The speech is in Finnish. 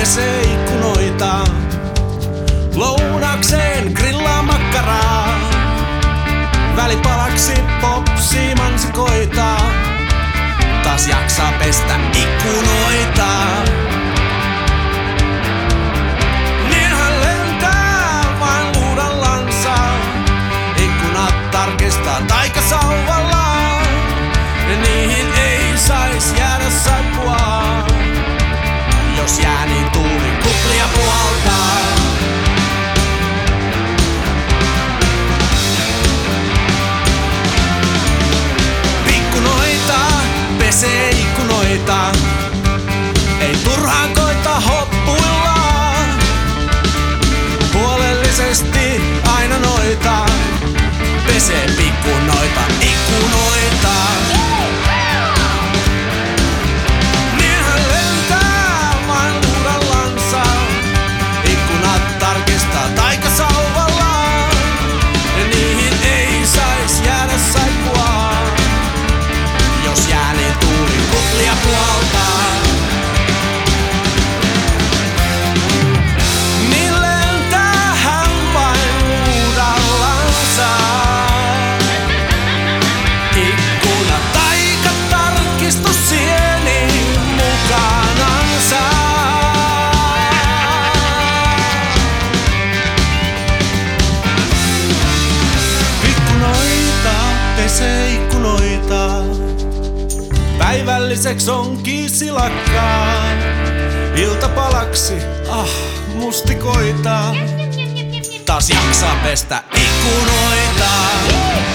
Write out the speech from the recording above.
pesee ikkunoita. Lounakseen grillaa makkaraa. Välipalaksi popsii mansikoita. Taas jaksaa pestä ikkunoita. Niin hän lentää vain luudallansa. Ikkunat tarkistaa taikasauvallaan. Ja niihin ei sais jäädä saippua. Jos jää niin tuuli kuplia puhaltaa. Pikkunoita pesee ikkunoita. Ei turhaan koita hoppuilla. Huolellisesti aina noita. Pesee pikkunoita, ikkunoita. Niin hän lentää vain luudallansa. Ikkunat tarkistaa taikasauvallaan. Ja niihin ei sais jäädä saippua. Jos jää niin tuuli kuplia puhaltaa. Niin lentää hän vain luudallansa. Ikkuna taikatarkistus sieni mukanansa. Ikkunoita pesee ikkunoita. Päivälliseksi onkin silakkaa. Iltapalaksi, mustikoita. Taas jaksaa pestä ikkunoita.